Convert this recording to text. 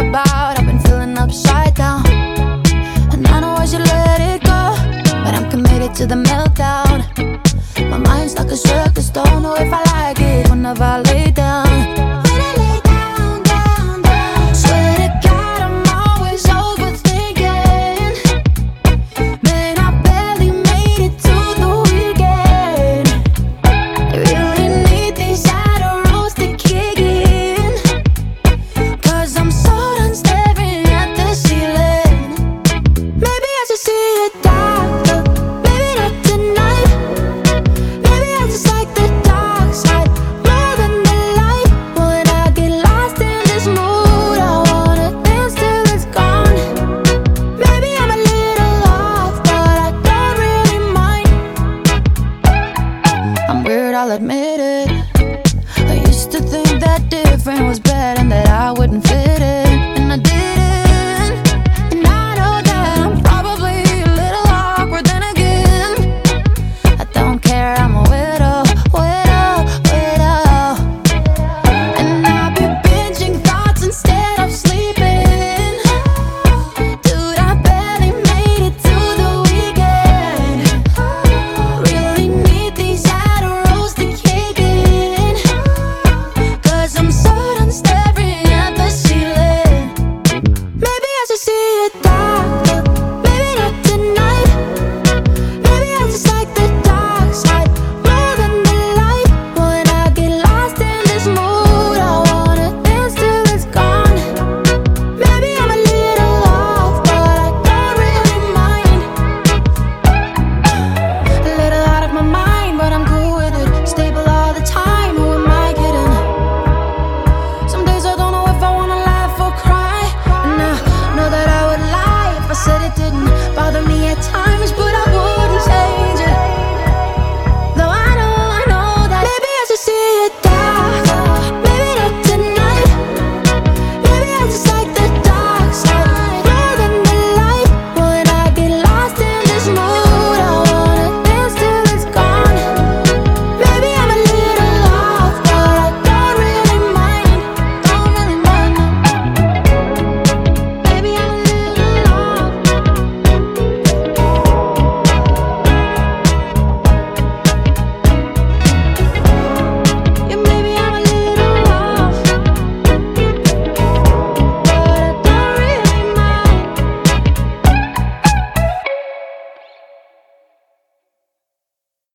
about. I've been feeling upside down, and I know I should let it go, but I'm committed to the meltdown. My mind's like a circus, don't know if I like it. Whenever I lay